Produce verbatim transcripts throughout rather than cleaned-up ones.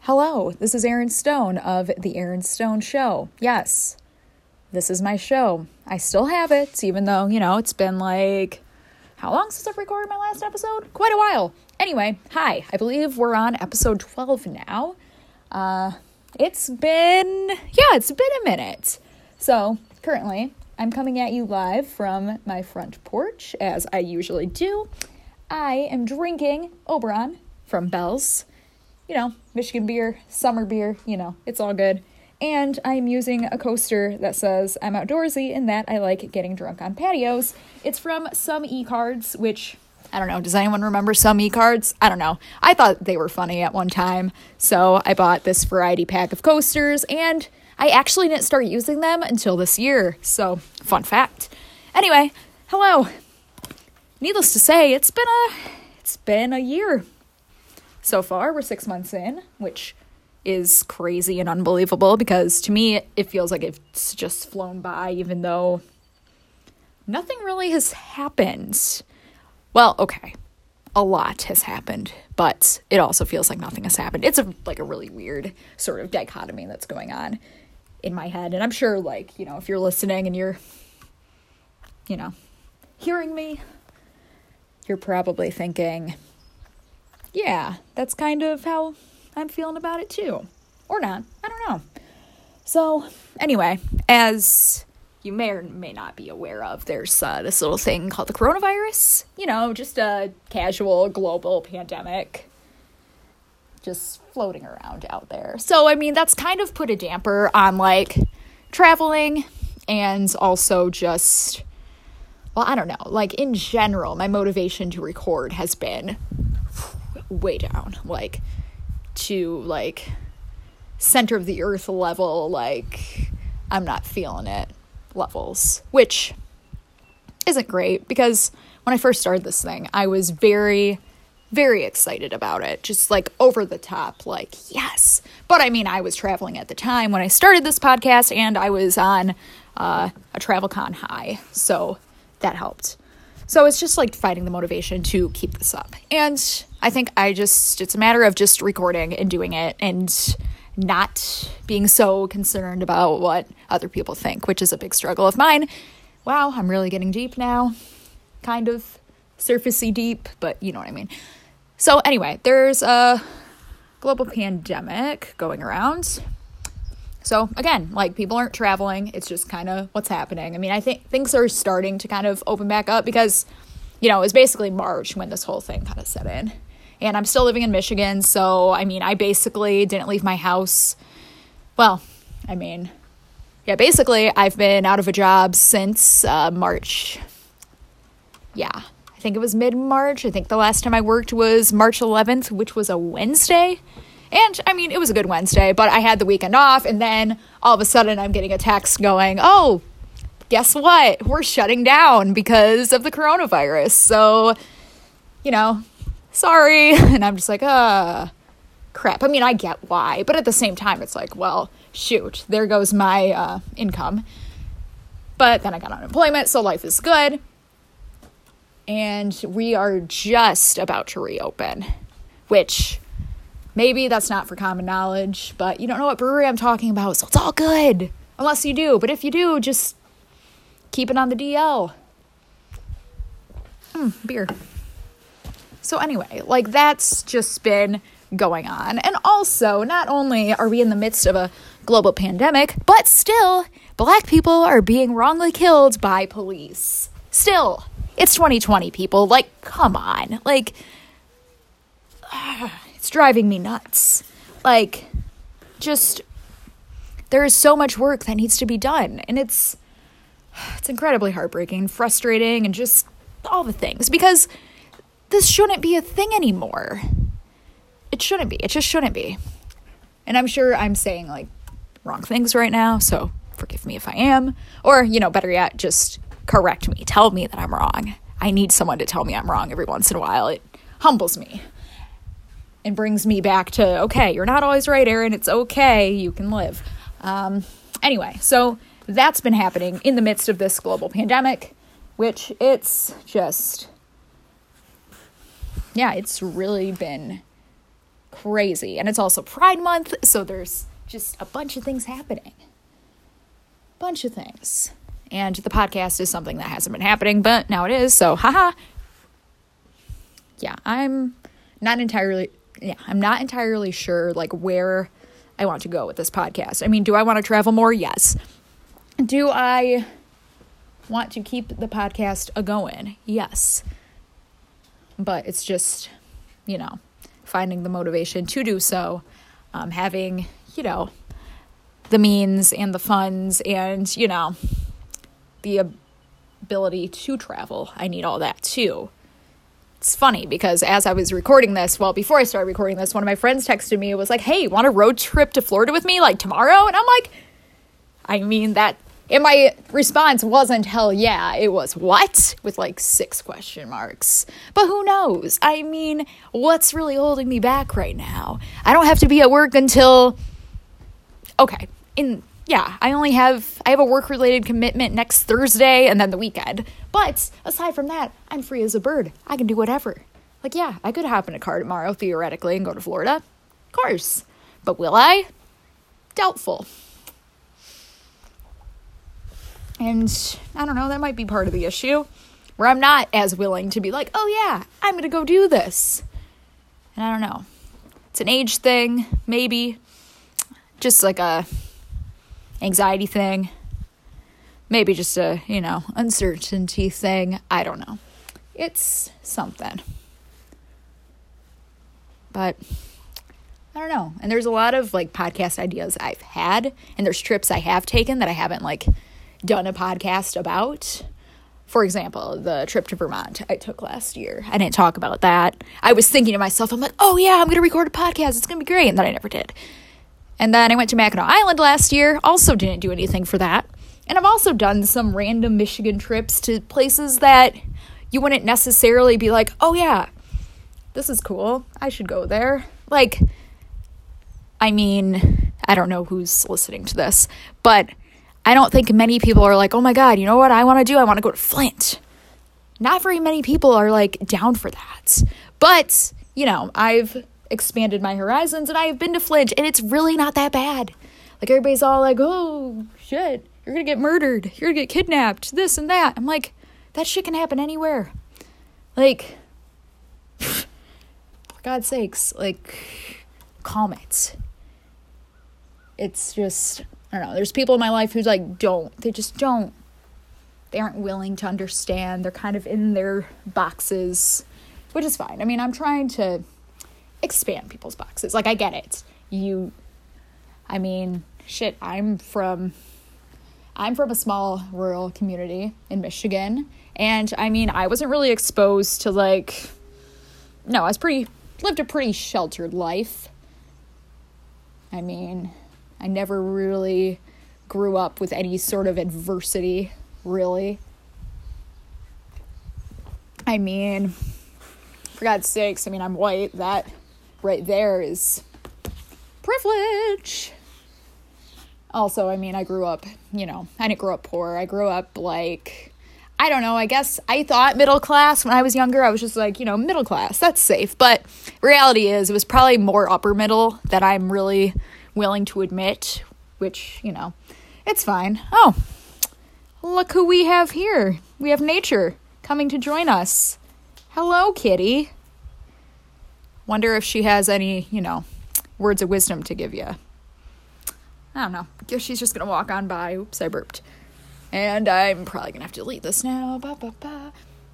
Hello, this is Erin Stone of The Erin Stone Show. Yes, this is my show. I still have it, even though, you know, it's been like, how long since I've recorded my last episode? Quite a while. Anyway, hi, I believe we're on episode twelve now. Uh, it's been, yeah, it's been a minute. So, currently, I'm coming at you live from my front porch, as I usually do. I am drinking Oberon from Bell's. You know, Michigan beer, summer beer, you know, it's all good. And I'm using a coaster that says I'm outdoorsy and that I like getting drunk on patios. It's from Some E-Cards, which, I don't know, does anyone remember Some E-Cards? I don't know. I thought they were funny at one time, so I bought this variety pack of coasters, and I actually didn't start using them until this year, so fun fact. Anyway, hello. Needless to say, it's been a, it's been a year. So far, we're six months in, which is crazy and unbelievable because to me, it feels like it's just flown by, even though nothing really has happened. Well, okay, a lot has happened, but it also feels like nothing has happened. It's a like a really weird sort of dichotomy that's going on in my head. And I'm sure, like, you know, if you're listening and you're, you know, hearing me, you're probably thinking, yeah, that's kind of how I'm feeling about it too. Or not. I don't know. So, anyway, as you may or may not be aware of, there's uh, this little thing called the coronavirus. You know, just a casual global pandemic just floating around out there. So, I mean, that's kind of put a damper on, like, traveling and also just, well, I don't know. Like, in general, my motivation to record has been way down, like to like center of the earth level, like I'm not feeling it levels, which isn't great because when I first started this thing, I was very, very excited about it, just like over the top, like yes. But I mean, I was traveling at the time when I started this podcast, and I was on uh, a travel con high, so that helped. So it's just like fighting the motivation to keep this up. And I think I just, it's a matter of just recording and doing it and not being so concerned about what other people think, which is a big struggle of mine. Wow, I'm really getting deep now. Kind of surfacey deep, but you know what I mean. So anyway, there's a global pandemic going around. So again, like people aren't traveling. It's just kind of what's happening. I mean, I think things are starting to kind of open back up because, you know, it was basically March when this whole thing kind of set in. And I'm still living in Michigan. So, I mean, I basically didn't leave my house. Well, I mean, yeah, basically I've been out of a job since uh, March. Yeah, I think it was mid-March. I think the last time I worked was March eleventh, which was a Wednesday. And, I mean, it was a good Wednesday, but I had the weekend off, and then all of a sudden I'm getting a text going, oh, guess what? We're shutting down because of the coronavirus. So, you know, sorry. And I'm just like, uh, crap. I mean, I get why, but at the same time, it's like, well, shoot, there goes my uh, income. But then I got unemployment, so life is good. And we are just about to reopen, which maybe that's not for common knowledge, but you don't know what brewery I'm talking about, so it's all good. Unless you do. But if you do, just keep it on the D L. Mm, beer. So anyway, like that's just been going on. And also, not only are we in the midst of a global pandemic, but still, black people are being wrongly killed by police. Still. It's twenty twenty, people. Like, come on. Like, uh, it's driving me nuts. Like, just, there is so much work that needs to be done. And it's, it's incredibly heartbreaking, frustrating, and just all the things. Because this shouldn't be a thing anymore. It shouldn't be. It just shouldn't be. And I'm sure I'm saying, like, wrong things right now, so forgive me if I am. Or, you know, better yet, just correct me. Tell me that I'm wrong. I need someone to tell me I'm wrong every once in a while. It humbles me and brings me back to, okay, you're not always right, Erin. It's okay. You can live. Um, anyway, so that's been happening in the midst of this global pandemic, which it's just, yeah, it's really been crazy. And it's also Pride Month, so there's just a bunch of things happening. Bunch of things. And the podcast is something that hasn't been happening, but now it is, so haha. Yeah, I'm not entirely, yeah, I'm not entirely sure, like, where I want to go with this podcast. I mean, do I want to travel more? Yes. Do I want to keep the podcast a-going? Yes. But it's just, you know, finding the motivation to do so, um, having, you know, the means and the funds and, you know, the ability to travel. I need all that too. It's funny because as I was recording this, well, before I started recording this, one of my friends texted me. It was like, hey, want a road trip to Florida with me, like, tomorrow? And I'm like, I mean, that, and my response wasn't hell yeah. It was what? With like six question marks. But who knows? I mean, what's really holding me back right now? I don't have to be at work until, okay, in, yeah, I only have, I have a work-related commitment next Thursday and then the weekend. But aside from that, I'm free as a bird. I can do whatever. Like, yeah, I could hop in a car tomorrow, theoretically, and go to Florida. Of course. But will I? Doubtful. And I don't know, that might be part of the issue. Where I'm not as willing to be like, oh yeah, I'm going to go do this. And I don't know. It's an age thing, maybe. Just like a anxiety thing. Maybe just a, you know, uncertainty thing. I don't know. It's something. But I don't know. And there's a lot of like podcast ideas I've had. And there's trips I have taken that I haven't like done a podcast about. For example, the trip to Vermont I took last year. I didn't talk about that. I was thinking to myself, I'm like, oh yeah, I'm going to record a podcast. It's going to be great. And then I never did. And then I went to Mackinac Island last year. Also didn't do anything for that. And I've also done some random Michigan trips to places that you wouldn't necessarily be like, oh yeah, this is cool. I should go there. Like, I mean, I don't know who's listening to this, but I don't think many people are like, oh my God, you know what I want to do? I want to go to Flint. Not very many people are like down for that. But, you know, I've expanded my horizons and I have been to Flint and it's really not that bad. Like everybody's all like, oh shit, you're going to get murdered. You're going to get kidnapped, this and that. I'm like, that shit can happen anywhere. Like, for God's sakes, like, calm it. It's just, I don't know. There's people in my life who like don't, they just don't, they aren't willing to understand. They're kind of in their boxes, which is fine. I mean, I'm trying to expand people's boxes. Like, I get it. You, I mean, shit, I'm from, I'm from a small rural community in Michigan. And I mean, I wasn't really exposed to like, no, I was pretty, lived a pretty sheltered life. I mean, I never really grew up with any sort of adversity, really. I mean, for God's sakes, I mean, I'm white. That right there is privilege. Also, I mean, I grew up, you know, I didn't grow up poor. I grew up like, I don't know, I guess I thought middle class when I was younger. I was just like, you know, middle class, that's safe. But reality is, it was probably more upper middle that I'm really willing to admit, which, you know, it's fine. Oh, look who we have here. We have nature coming to join us. Hello, kitty. Wonder if she has any, you know, words of wisdom to give you. I don't know. Guess she's just going to walk on by. Oops, I burped. And I'm probably going to have to delete this now. Ba, ba, ba.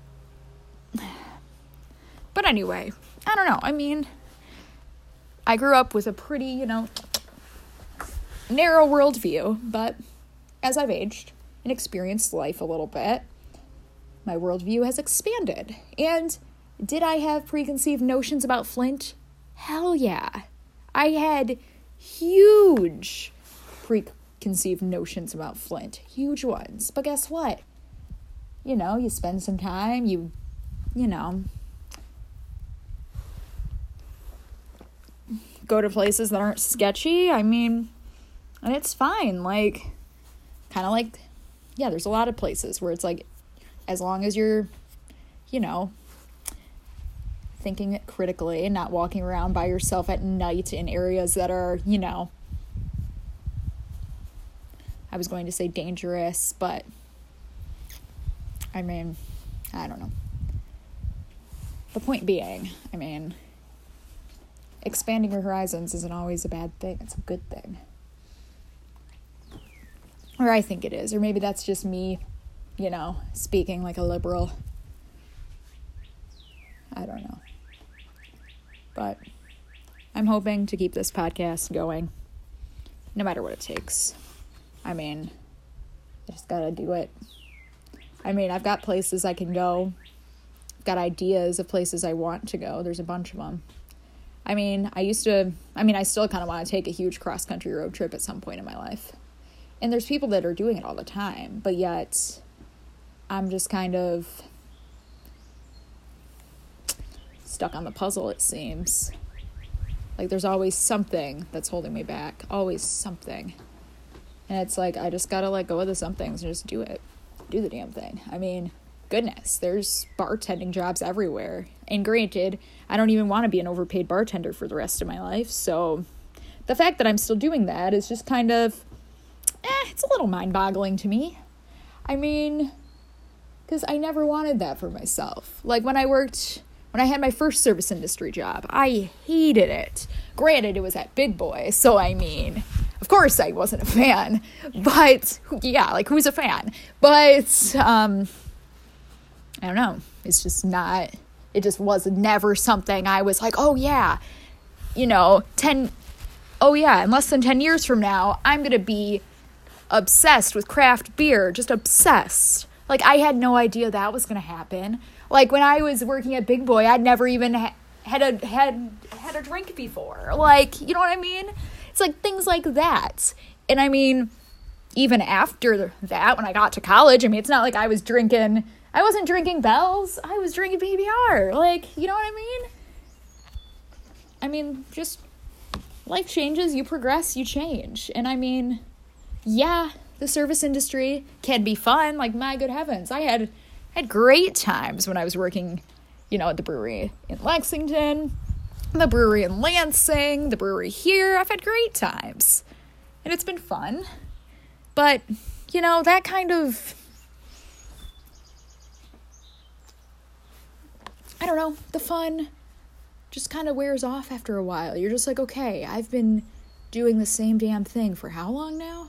But anyway, I don't know. I mean, I grew up with a pretty, you know, narrow worldview, but as I've aged and experienced life a little bit, my worldview has expanded. And did I have preconceived notions about Flint? Hell yeah. I had huge preconceived notions about Flint. Huge ones. But guess what? You know, you spend some time, you, you know, go to places that aren't sketchy. I mean, and it's fine. Like, kind of like, yeah, there's a lot of places where it's like, as long as you're, you know, thinking critically and not walking around by yourself at night in areas that are, you know, I was going to say dangerous, but I mean, I don't know. The point being, I mean, expanding your horizons isn't always a bad thing. It's a good thing. Or I think it is. Or maybe that's just me, you know, speaking like a liberal. I don't know. But I'm hoping to keep this podcast going, no matter what it takes. I mean, I just gotta do it. I mean, I've got places I can go. I've got ideas of places I want to go. There's a bunch of them. I mean, I used to, I mean, I still kind of want to take a huge cross-country road trip at some point in my life. And there's people that are doing it all the time. But yet, I'm just kind of stuck on the puzzle, it seems. Like, there's always something that's holding me back. Always something. And it's like, I just gotta let go of the some things and just do it. Do the damn thing. I mean, goodness, there's bartending jobs everywhere. And granted, I don't even want to be an overpaid bartender for the rest of my life. So the fact that I'm still doing that is just kind of, eh, it's a little mind-boggling to me. I mean, because I never wanted that for myself. Like, when I worked, when I had my first service industry job, I hated it. Granted, it was at Big Boy, so I mean, of course I wasn't a fan, but, yeah, like, who's a fan? But, um, I don't know, it's just not, it just was never something I was like, oh, yeah, you know, ten, oh, yeah, in less than ten years from now, I'm going to be obsessed with craft beer, just obsessed. Like, I had no idea that was going to happen. Like, when I was working at Big Boy, I'd never even ha- had a had had a drink before. Like, you know what I mean? It's like things like that. And I mean, even after that, when I got to college, I mean, it's not like I was drinking, I wasn't drinking Bell's, I was drinking P B R. Like, you know what I mean? I mean, just life changes, you progress, you change. And I mean, yeah, the service industry can be fun. Like, my good heavens, I had had great times when I was working, you know, at the brewery in Lexington, the brewery in Lansing, the brewery here. I've had great times, and it's been fun. But, you know, that kind of, I don't know, the fun just kind of wears off after a while. You're just like, okay, I've been doing the same damn thing for how long now?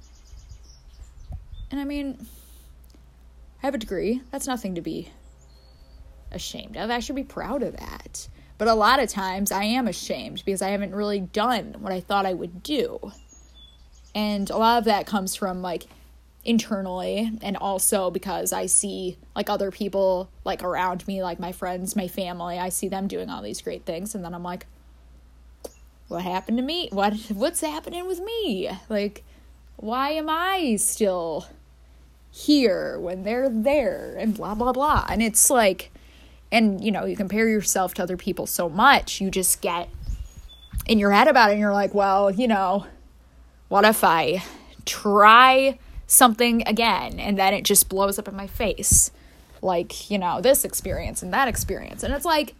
And I mean, I have a degree. That's nothing to be ashamed of. I should be proud of that. But a lot of times I am ashamed because I haven't really done what I thought I would do. And a lot of that comes from, like, internally, and also because I see, like, other people, like, around me, like my friends, my family, I see them doing all these great things, and then I'm like, what happened to me? What what's happening with me? Like, why am I still here when they're there, and blah blah blah? And it's like, and, you know, you compare yourself to other people so much, you just get in your head about it, and you're like, well, you know, what if I try something again, and then it just blows up in my face? Like, you know, this experience and that experience. And it's like,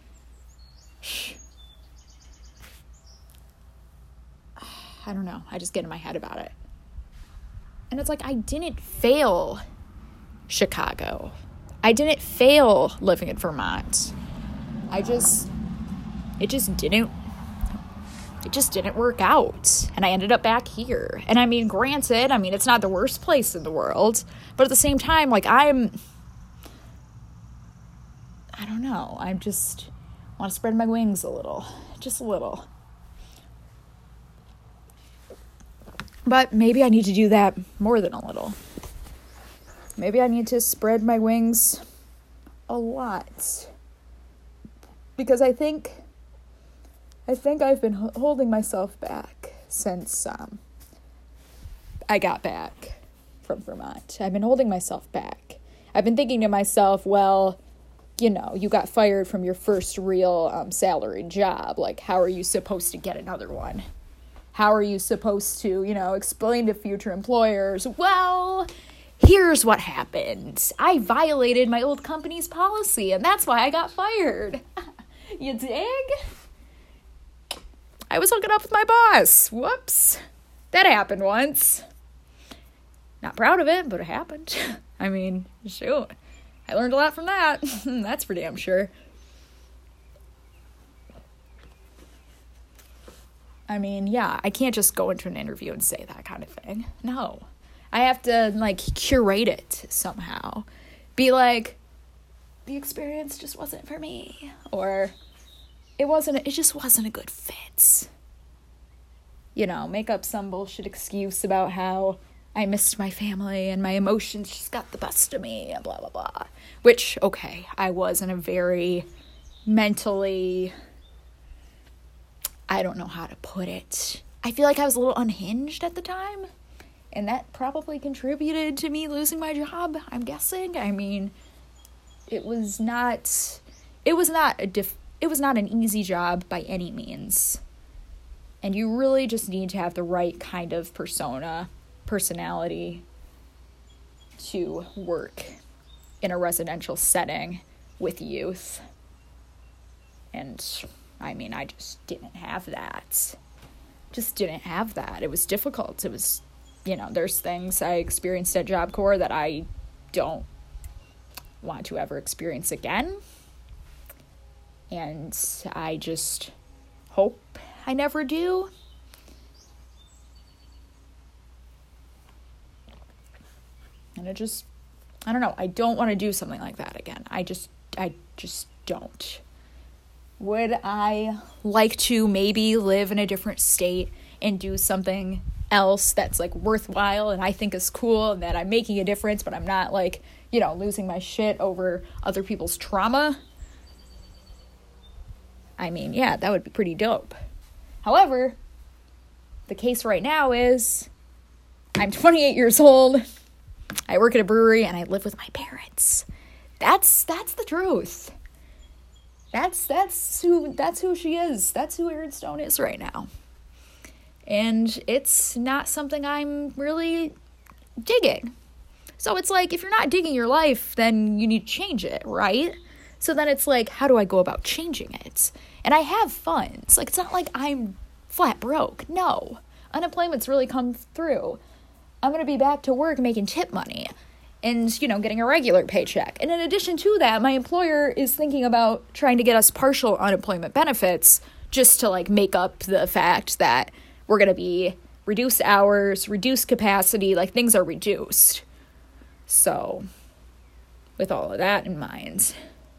I don't know. I just get in my head about it. And it's like, I didn't fail Chicago. I didn't fail living in Vermont. I just, it just didn't, it just didn't work out. And I ended up back here. And I mean, granted, I mean, it's not the worst place in the world, but at the same time, like, I'm, I don't know. I just want to spread my wings a little, just a little. But maybe I need to do that more than a little. Maybe I need to spread my wings a lot. Because I think, I think I've been holding myself back since um, I got back from Vermont. I've been holding myself back. I've been thinking to myself, well, you know, you got fired from your first real um, salaried job. Like, how are you supposed to get another one? How are you supposed to, you know, explain to future employers, well, here's what happened. I violated my old company's policy, and that's why I got fired. You dig? I was hooking up with my boss. Whoops. That happened once. Not proud of it, but it happened. I mean, shoot. I learned a lot from that. That's for damn sure. I mean, yeah, I can't just go into an interview and say that kind of thing. No. I have to, like, curate it somehow. Be like, the experience just wasn't for me. Or, it wasn't, it just wasn't a good fit. You know, make up some bullshit excuse about how I missed my family and my emotions just got the best of me and blah, blah, blah. Which, okay, I was in a very mentally... I don't know how to put it. I feel like I was a little unhinged at the time, and that probably contributed to me losing my job, I'm guessing. I mean, it was not, it was not a diff, it was not an easy job by any means. And you really just need to have the right kind of persona, personality to work in a residential setting with youth. And I mean, I just didn't have that. Just didn't have that. It was difficult. It was, you know, there's things I experienced at Job Corps that I don't want to ever experience again. And I just hope I never do. And it just, I don't know. I don't want to do something like that again. I just, I just don't. Would I like to maybe live in a different state and do something else that's, like, worthwhile and I think is cool and that I'm making a difference, but I'm not, like, you know, losing my shit over other people's trauma? I mean, yeah, that would be pretty dope. However, the case right now is I'm twenty-eight years old, I work at a brewery, and I live with my parents. That's, that's the truth. That's that's who that's who she is. That's who Erin Stone is right now. And it's not something I'm really digging. So it's like, if you're not digging your life, then you need to change it, right? So then it's like, how do I go about changing it? And I have funds. Like, it's not like I'm flat broke. No. Unemployment's really come through. I'm going to be back to work making tip money. And, you know, getting a regular paycheck. And in addition to that, my employer is thinking about trying to get us partial unemployment benefits just to, like, make up the fact that we're going to be reduced hours, reduced capacity, like, things are reduced. So, with all of that in mind,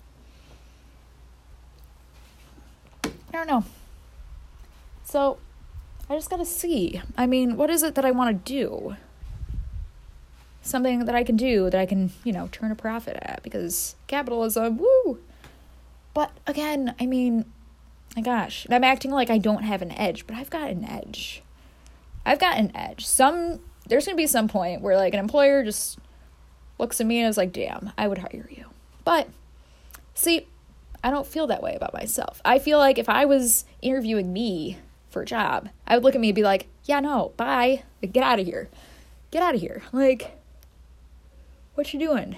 I don't know. So, I just got to see. I mean, what is it that I want to do? Something that I can do, that I can, you know, turn a profit at, because capitalism, woo! But again, I mean, my gosh, I'm acting like I don't have an edge, but I've got an edge. I've got an edge. Some, there's going to be some point where, like, an employer just looks at me and is like, damn, I would hire you. But, see, I don't feel that way about myself. I feel like if I was interviewing me for a job, I would look at me and be like, yeah, no, bye, like, get out of here. Get out of here. Like, what you doing?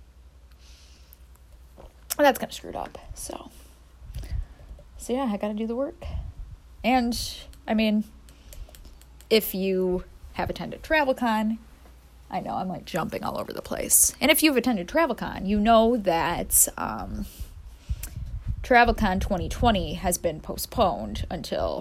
That's kind of screwed up. So, so yeah, I got to do the work. And, I mean, if you have attended TravelCon, I know I'm like jumping all over the place. And if you've attended TravelCon, you know that um, TravelCon twenty twenty has been postponed until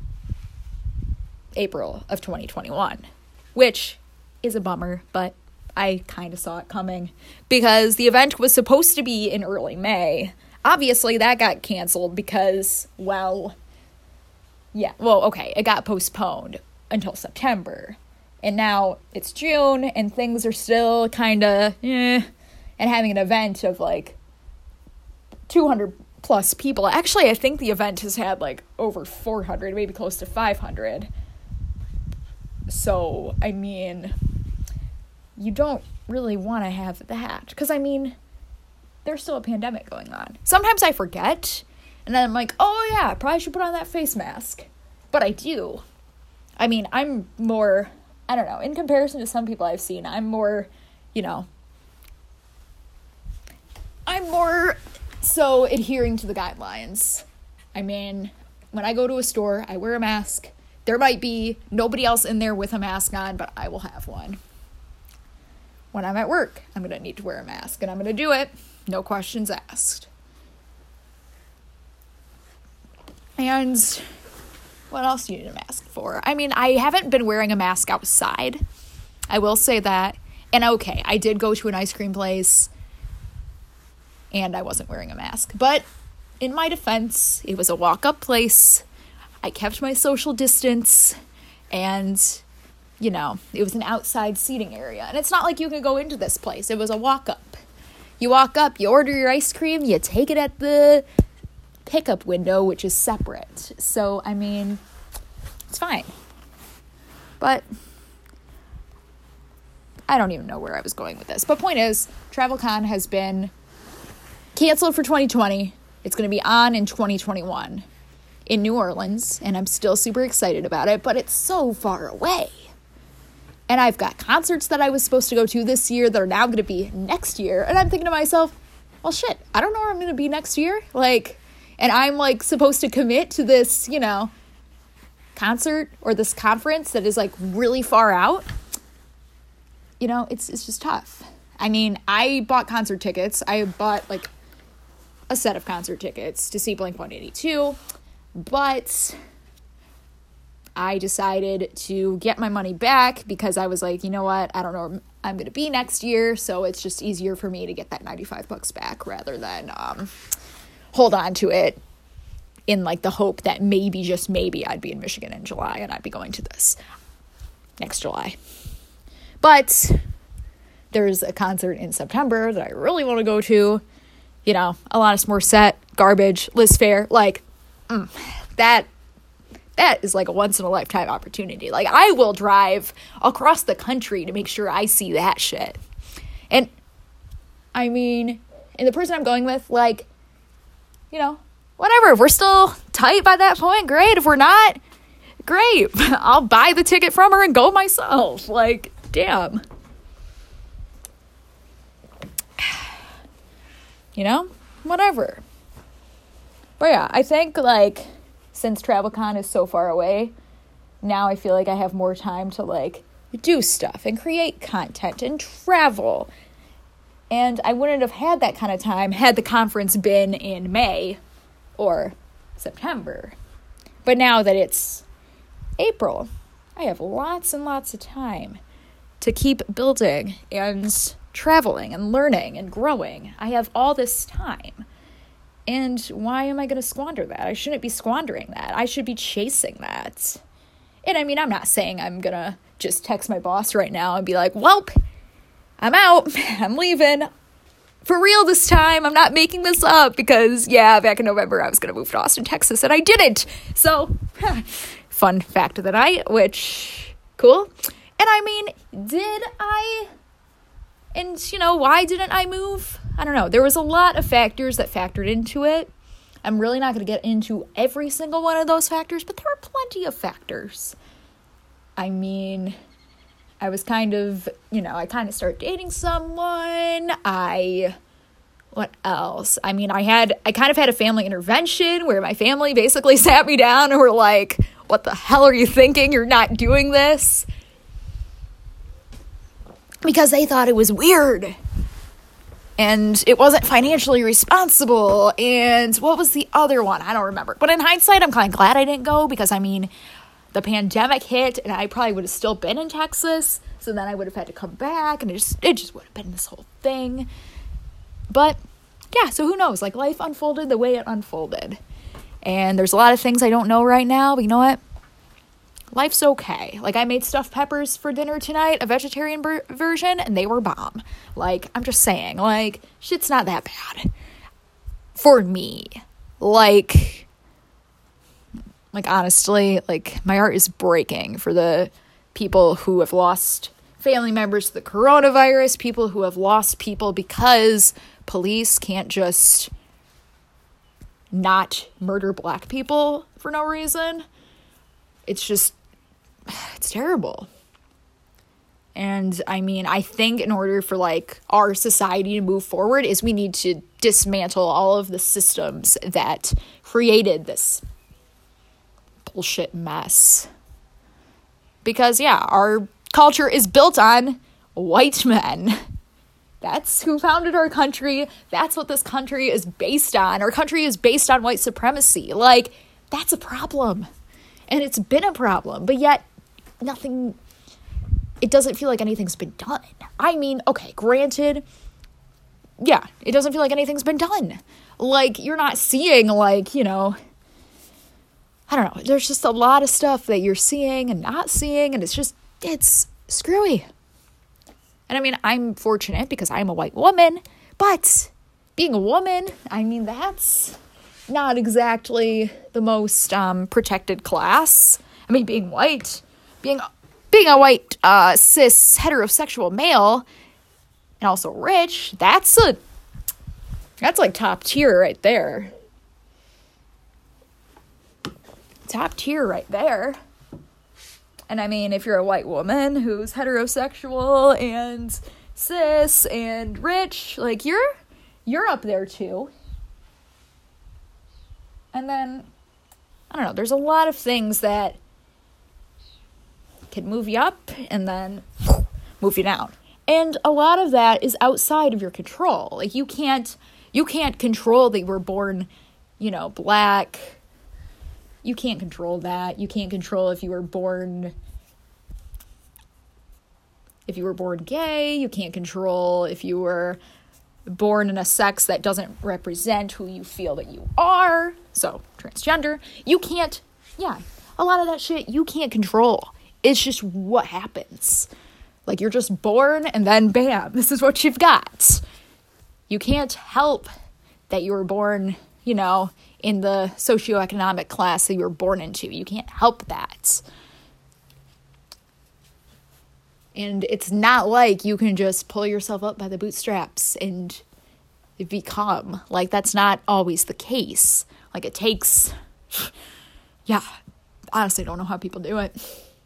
April of twenty twenty-one, which is a bummer, but I kind of saw it coming because the event was supposed to be in early May. Obviously, that got canceled because, well, yeah, well, okay, it got postponed until September. And now it's June, and things are still kind of, eh, and having an event of, like, two hundred plus people. Actually, I think the event has had, like, over four hundred, maybe close to five hundred. So, I mean, you don't really want to have that. Because, I mean, there's still a pandemic going on. Sometimes I forget, and then I'm like, oh, yeah, I probably should put on that face mask. But I do. I mean, I'm more, I don't know, in comparison to some people I've seen, I'm more, you know, I'm more so adhering to the guidelines. I mean, when I go to a store, I wear a mask. There might be nobody else in there with a mask on, but I will have one. When I'm at work, I'm going to need to wear a mask, and I'm going to do it. No questions asked. And what else do you need a mask for? I mean, I haven't been wearing a mask outside. I will say that. And okay, I did go to an ice cream place, and I wasn't wearing a mask. But in my defense, it was a walk-up place. I kept my social distance, and, you know, it was an outside seating area. And it's not like you could go into this place. It was a walk-up. You walk up, you order your ice cream, you take it at the pickup window, which is separate. So, I mean, it's fine. But I don't even know where I was going with this. But point is, TravelCon has been canceled for twenty twenty. It's going to be on in twenty twenty-one in New Orleans, and I'm still super excited about it, but it's so far away. And I've got concerts that I was supposed to go to this year that are now going to be next year, and I'm thinking to myself, well, shit, I don't know where I'm going to be next year. Like, and I'm, like, supposed to commit to this, you know, concert or this conference that is, like, really far out. You know, it's it's just tough. I mean, I bought concert tickets. I bought, like, a set of concert tickets to see Blink one eighty-two, but I decided to get my money back because I was like, you know what, I don't know where I'm going to be next year, so it's just easier for me to get that ninety-five bucks back rather than um, hold on to it in, like, the hope that maybe, just maybe, I'd be in Michigan in July and I'd be going to this next July. But there's a concert in September that I really want to go to. You know, Alanis Morissette, Garbage, Liz Phair, like, mm, that, that is like a once-in-a-lifetime opportunity. Like, I will drive across the country to make sure I see that shit. And, I mean, and the person I'm going with, like, you know, whatever. If we're still tight by that point, great. If we're not, great. I'll buy the ticket from her and go myself. Like, damn. You know, whatever. But yeah, I think, like, since TravelCon is so far away, now I feel like I have more time to, like, do stuff and create content and travel. And I wouldn't have had that kind of time had the conference been in May or September. But now that it's April, I have lots and lots of time to keep building and traveling and learning and growing. I have all this time. And why am I going to squander that? I shouldn't be squandering that. I should be chasing that. And I mean, I'm not saying I'm going to just text my boss right now and be like, welp, I'm out. I'm leaving. For real this time. I'm not making this up because, yeah, back in November, I was going to move to Austin, Texas, and I didn't. So, fun fact of the night, which, cool. And I mean, did I... And, you know, why didn't I move? I don't know. There was a lot of factors that factored into it. I'm really not going to get into every single one of those factors, but there were plenty of factors. I mean, I was kind of, you know, I kind of started dating someone. I, what else? I mean, I had, I kind of had a family intervention where my family basically sat me down and were like, what the hell are you thinking? You're not doing this. Because they thought it was weird. And it wasn't financially responsible. And what was the other one? I don't remember. But in hindsight, I'm kind of glad I didn't go. Because, I mean, the pandemic hit. And I probably would have still been in Texas. So then I would have had to come back. And it just, it just would have been this whole thing. But, yeah, so who knows? Like, life unfolded the way it unfolded. And there's a lot of things I don't know right now. But you know what? Life's okay. Like, I made stuffed peppers for dinner tonight, a vegetarian ber- version, and they were bomb. Like, I'm just saying, like, shit's not that bad. For me. Like, like, honestly, like, my heart is breaking for the people who have lost family members to the coronavirus, people who have lost people because police can't just not murder black people for no reason. It's just, it's terrible. And I mean, I think in order for like our society to move forward is we need to dismantle all of the systems that created this bullshit mess. Because yeah, our culture is built on white men. That's who founded our country. That's what this country is based on. Our country is based on white supremacy. Like, that's a problem. And it's been a problem. But yet, nothing... It doesn't feel like anything's been done. I mean, okay, granted, yeah, it doesn't feel like anything's been done. Like, you're not seeing, like, you know, I don't know, there's just a lot of stuff that you're seeing and not seeing, and it's just, it's screwy. And I mean, I'm fortunate because I'm a white woman, but being a woman, I mean, that's not exactly the most um, protected class. I mean, being white, being... Being a white, uh, cis, heterosexual male, and also rich, that's a, that's like top tier right there. Top tier right there. And I mean, if you're a white woman who's heterosexual and cis and rich, like, you're, you're up there too. And then, I don't know, there's a lot of things that can move you up and then move you down. And a lot of that is outside of your control. Like, you can't, you can't control that you were born, you know, black. You can't control that. You can't control if you were born, if you were born gay. You can't control if you were born in a sex that doesn't represent who you feel that you are. So, transgender. You can't, yeah, a lot of that shit you can't control. It's just what happens. Like, you're just born and then bam, this is what you've got. You can't help that you were born, you know, in the socioeconomic class that you were born into. You can't help that. And it's not like you can just pull yourself up by the bootstraps and become. Like, that's not always the case. Like, it takes, yeah, honestly, don't know how people do it.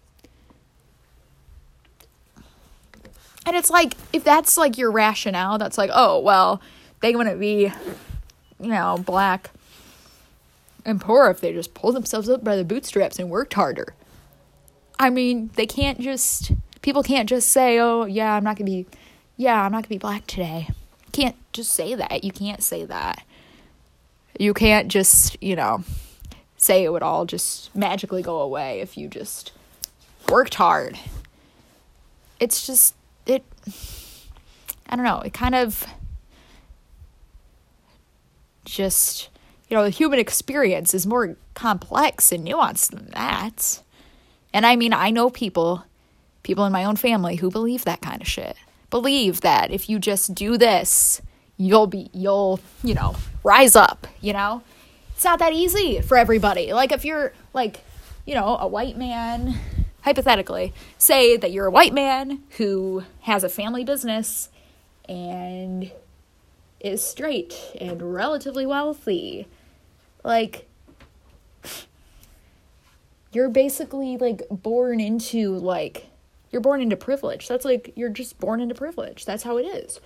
And it's like, if that's like your rationale, that's like, oh, well, they wouldn't be, you know, black and poor if they just pulled themselves up by the bootstraps and worked harder. I mean, they can't just, people can't just say, oh, yeah, I'm not going to be, yeah, I'm not going to be black today. You can't just say that. You can't say that. You can't just, you know, say it would all just magically go away if you just worked hard. It's just, it, I don't know, it kind of just, you know, the human experience is more complex and nuanced than that. And I mean, I know people, people in my own family who believe that kind of shit. Believe that if you just do this, you'll be, you'll, you know, rise up, you know? It's not that easy for everybody. Like, if you're, like, you know, a white man, hypothetically, say that you're a white man who has a family business and is straight and relatively wealthy. Like, you're basically, like, born into, like, you're born into privilege. That's, like, you're just born into privilege. That's how it is.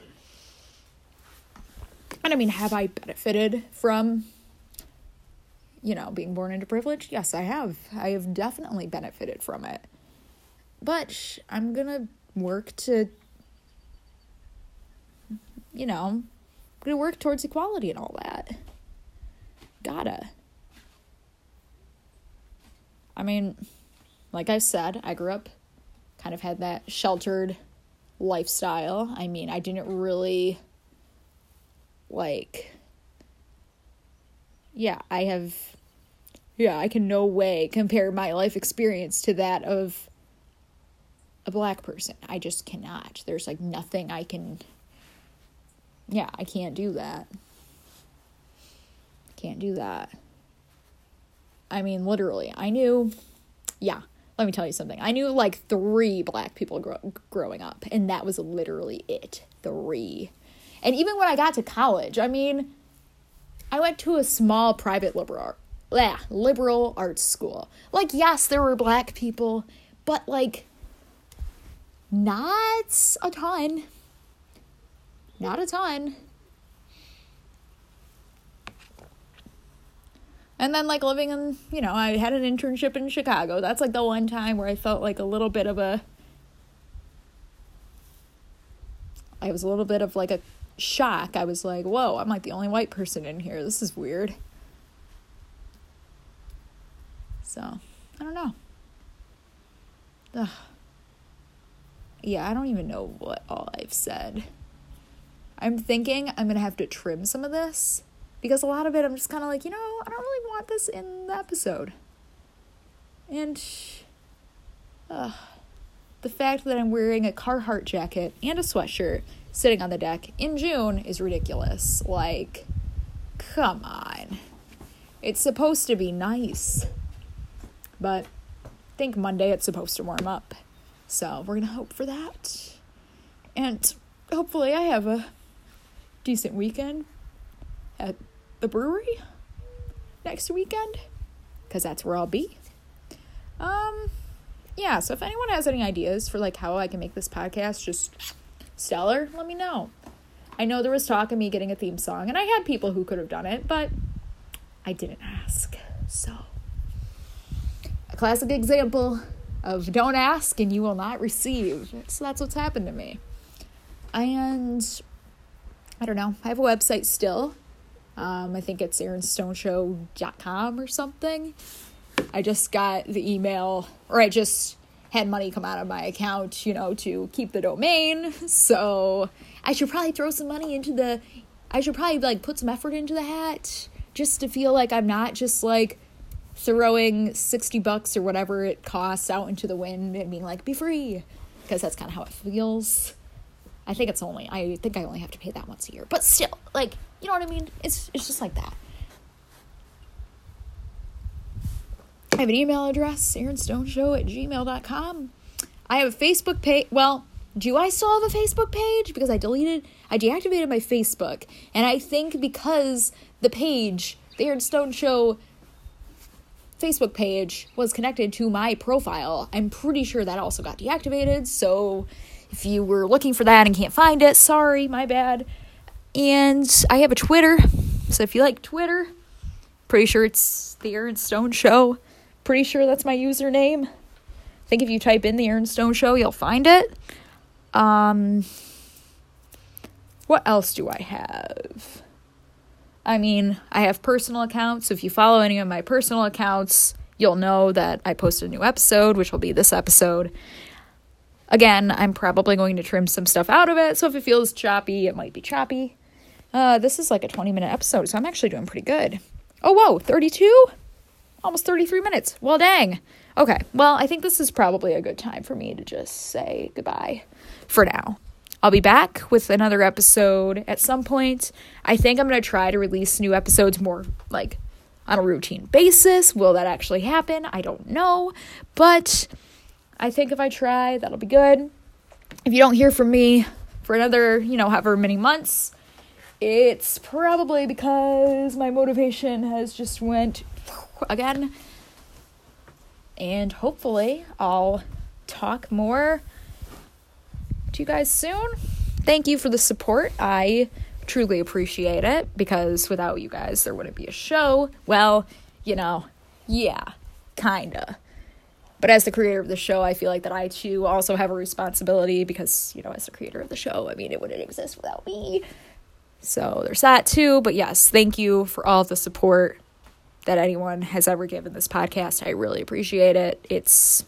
And, I mean, have I benefited from, you know, being born into privilege? Yes, I have. I have definitely benefited from it. But I'm gonna work to, you know, I'm gonna work towards equality and all that. Gotta. I mean, like I said, I grew up, kind of had that sheltered lifestyle. I mean, I didn't really, like, yeah, I have, yeah, I can no way compare my life experience to that of a black person. I just cannot. There's, like, nothing I can, yeah, I can't do that. Can't do that. I mean, literally, I knew, yeah, let me tell you something. I knew, like, three black people grow- growing up, and that was literally it. Three. And even when I got to college, I mean, I went to a small private liberal, yeah, liberal arts school. Like, yes, there were black people, but, like, not a ton. Not a ton. And then, like, living in, you know, I had an internship in Chicago. That's, like, the one time where I felt like a little bit of a, I was a little bit of, like, a shock. I was like, whoa, I'm, like, the only white person in here. This is weird. So, I don't know. Ugh. Yeah, I don't even know what all I've said. I'm thinking I'm going to have to trim some of this, because a lot of it I'm just kind of like, you know, I don't really want this in the episode. And uh, the fact that I'm wearing a Carhartt jacket and a sweatshirt sitting on the deck in June is ridiculous. Like, come on. It's supposed to be nice. But I think Monday it's supposed to warm up. So we're going to hope for that. And hopefully I have a decent weekend at the brewery next weekend, because that's where I'll be. Um, yeah, so if anyone has any ideas for, like, how I can make this podcast just stellar, let me know. I know there was talk of me getting a theme song, and I had people who could have done it, but I didn't ask. So, a classic example of don't ask and you will not receive. So that's what's happened to me. And I don't know, I have a website still. Um, I think it's aaron stone show dot com or something. I just got the email, or I just had money come out of my account, you know, to keep the domain. So I should probably throw some money into the, I should probably, like, put some effort into the hat, just to feel like I'm not just, like, throwing sixty bucks or whatever it costs out into the wind and being like, be free. Because that's kind of how it feels. I think it's only, I think I only have to pay that once a year. But still, like, you know what I mean? It's it's just like that. I have an email address, aaron stone show at gmail dot com. I have a Facebook page. Well, do I still have a Facebook page? Because I deleted, I deactivated my Facebook. And I think because the page, the Aaron Stone Show Facebook page, was connected to my profile, I'm pretty sure that also got deactivated. So if you were looking for that and can't find it, sorry, my bad. And I have a Twitter, so if you like Twitter, pretty sure it's the Aaron Stone Show. Pretty sure that's my username. I think if you type in the Aaron Stone Show, you'll find it. Um, what else do I have? I mean, I have personal accounts. So if you follow any of my personal accounts, you'll know that I posted a new episode, which will be this episode. Again, I'm probably going to trim some stuff out of it, so if it feels choppy, it might be choppy. Uh, this is like a twenty-minute episode, so I'm actually doing pretty good. Oh, whoa, thirty-two? Almost thirty-three minutes. Well, dang. Okay, well, I think this is probably a good time for me to just say goodbye for now. I'll be back with another episode at some point. I think I'm going to try to release new episodes more, like, on a routine basis. Will that actually happen? I don't know, but I think if I try, that'll be good. If you don't hear from me for another, you know, however many months, it's probably because my motivation has just went again. And hopefully I'll talk more to you guys soon. Thank you for the support. I truly appreciate it, because without you guys, there wouldn't be a show. Well, you know, yeah, kinda. But as the creator of the show, I feel like that I, too, also have a responsibility, because, you know, as the creator of the show, I mean, it wouldn't exist without me. So there's that, too. But yes, thank you for all of the support that anyone has ever given this podcast. I really appreciate it. It's,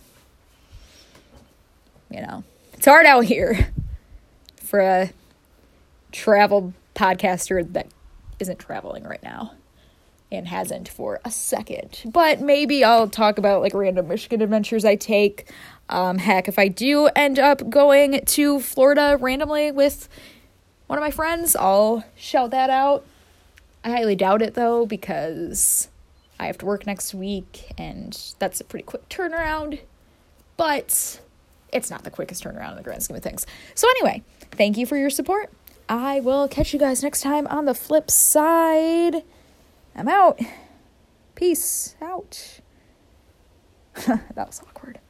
you know, it's hard out here for a travel podcaster that isn't traveling right now. And hasn't for a second. But maybe I'll talk about, like, random Michigan adventures I take. Um, heck, if I do end up going to Florida randomly with one of my friends, I'll shout that out. I highly doubt it, though, because I have to work next week, and that's a pretty quick turnaround. But it's not the quickest turnaround in the grand scheme of things. So anyway, thank you for your support. I will catch you guys next time on the flip side. I'm out. Peace out. That was awkward.